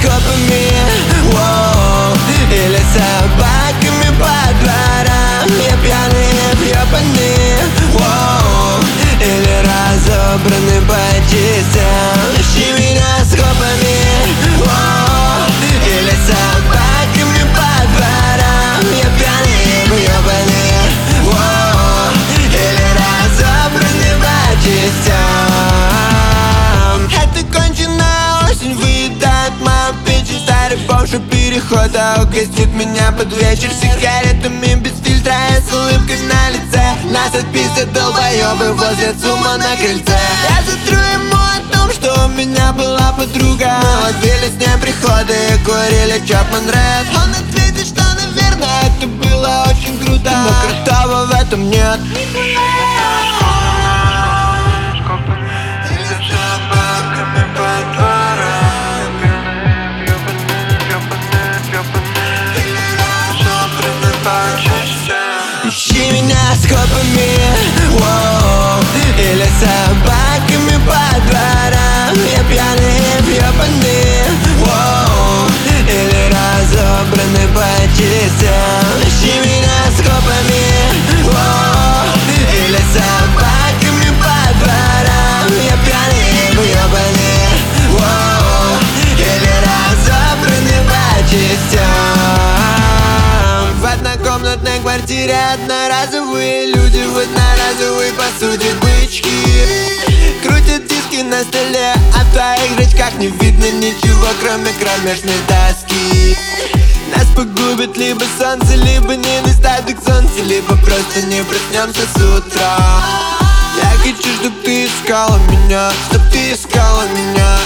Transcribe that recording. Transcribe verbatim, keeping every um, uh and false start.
копами, воу, или собаками по дворам. Я пьяный, ёбаный, воу, или разобранный по частям. Ищи меня с копами, воу, или собаками по дворам. Я пьяный, ёбаный, воу, или разобранный по частям. Это конченая осень выедает мою печень. Старый бомж у перехода угостит меня под вечер сигаретами без фильтра и с улыбкой на лице. Нас отписят долбоёбы возле ЦУМа на крыльце. Я затру ему о том, что у меня была подруга. Мы ловили с ней приходы и курили Чапман Ред. Он ответит, что, наверное, это было очень круто, но крутого в этом нет. Ищи меня с копами, воу, или собаками по дворам. Я пьяный, ёбаный, воу, или разобранный по частям. Ищи меня с копами, воу, или собаками по дворам. Я пьяный, ёбаный, воу, или разобранный по частям. В однокомнатной квартире одноразовые люди в одноразовой посуде бычки. Крутят диски на столе, а в твоих зрачках не видно ничего, кроме кромешной тоски. Нас погубит либо солнце, либо недостаток солнца, либо просто не проснемся с утра. Я хочу, чтоб ты искала меня, чтоб ты искала меня.